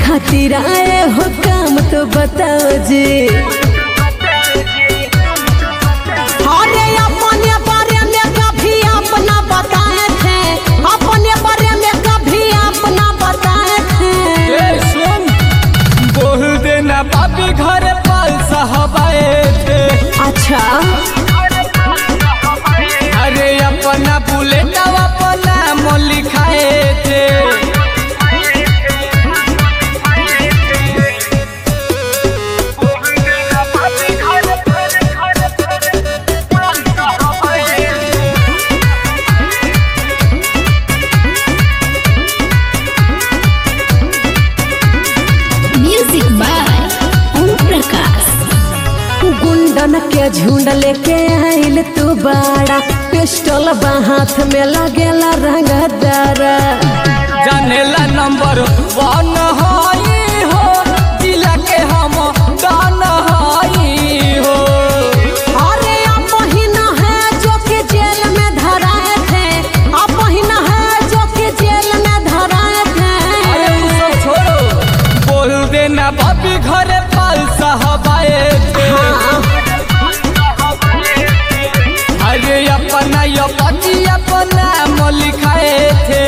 खातिर आए हो काम तो बताओ जी। अरे अपने बारे में कभी अपना बताए थे, अपने बारे में कभी अपना बताए थे। सुन बोल देना पापी घर पाल साहबाए थे। अच्छा अरे अपना बुलेट अपना मोल लिखाए थे। Music by Om Prakash. गुंडन के झुंड लेके आइल तू बाड़ा, पिस्टल बा हाथ में लगेला रंगदारा। जानेला नंबर 1 हाई हो, जिला के हम डान हाई हो। अरे आप ही न है जो कि जेल में धराए थे, आप ही न है जो कि जेल में धराए थे। अरे उ सब छोड़ो, बोल देना पापी घर पाल साहबाए थे। अरे अपना यो पति अपना मोल लिखाए थे।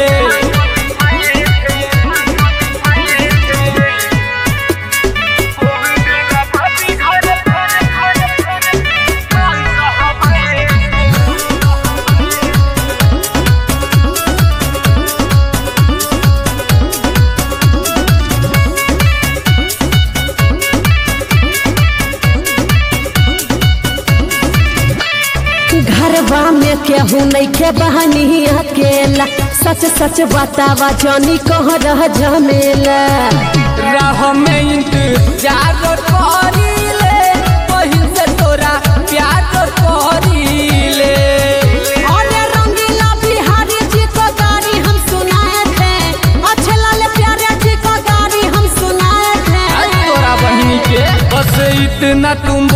घरवा में केहू नहीं के बहनी अकेला, सच सच बतावा जानी कह रह झमेला। राह में इंतजार करीले, बहिन से तोरा प्यार करीले। अरे रंगीला बिहारी जी को गाड़ी हम सुनाए थे, अच्छे लाल प्यारे जी को गाड़ी हम सुनाए थे। तोरा बहिनी के बस इतना तुम